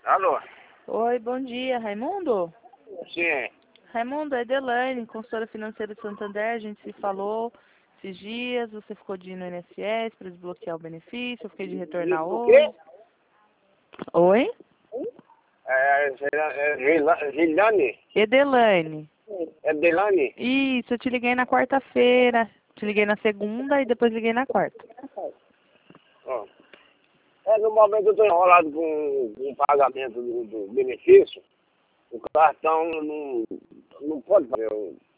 Alô? Oi, bom dia, Raimundo? Sim. Raimundo, é Delaine, consultora financeira de Santander, a gente se falou esses dias, você ficou de ir no INSS para desbloquear o benefício, eu fiquei de retornar Isso o hoje. quê? Oi? Gilane? Edelaine. É Delane? Isso, eu te liguei na quarta-feira, te liguei na segunda e depois liguei na quarta. Ó. No momento eu estou enrolado com o pagamento do benefício. O cartão não pode fazer.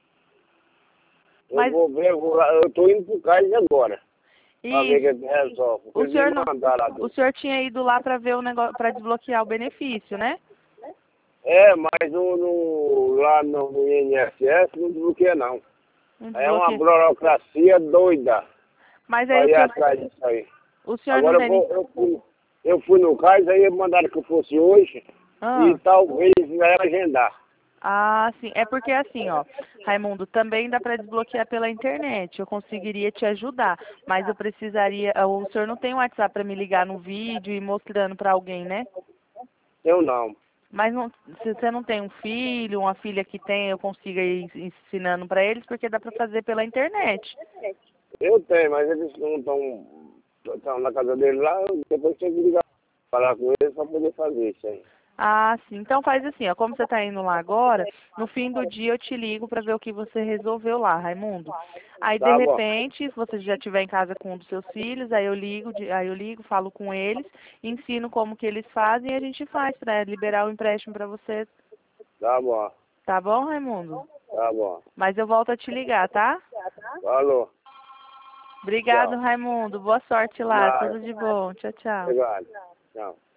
Mas, Eu estou indo pro Cais agora. Para ver isso, o que resolve. Porque o eles senhor me não, mandaram lá o dentro. senhor tinha ido lá para ver o negócio, para desbloquear o benefício, né? Mas lá no INSS não desbloqueia não. Não É uma desbloqueia. burocracia doida Mas aí para ir atrás disso aí. o senhor não Agora tem... eu fui no Cais, aí mandaram que eu fosse hoje e Ah. talvez vai agendar. Ah, sim. É porque assim, ó, Raimundo, também dá para desbloquear pela internet. Eu conseguiria te ajudar, mas eu precisaria. O senhor não tem WhatsApp para me ligar no vídeo e mostrando para alguém, né? Eu não. Mas não, se você não tem um filho, uma filha que tem, eu consigo ir ensinando para eles, porque dá para fazer pela internet. Eu tenho, mas eles não estão na casa dele lá, depois tem que ligar falar com eles para poder fazer isso aí. Ah, sim. Então faz assim, ó, como você está indo lá agora, no fim do dia eu te ligo para ver o que você resolveu lá, Raimundo. Aí de Tá bom. repente, se você já estiver em casa com um dos seus filhos, aí eu ligo, falo com eles, ensino como que eles fazem e a gente faz para liberar o empréstimo para você. Tá bom. Tá bom, Raimundo? Tá bom. Mas eu volto a te ligar, tá? Falou. Obrigado, Tchau. Raimundo. Boa sorte lá. Nada. Tudo de bom. Tchau, tchau. Obrigado. Tchau.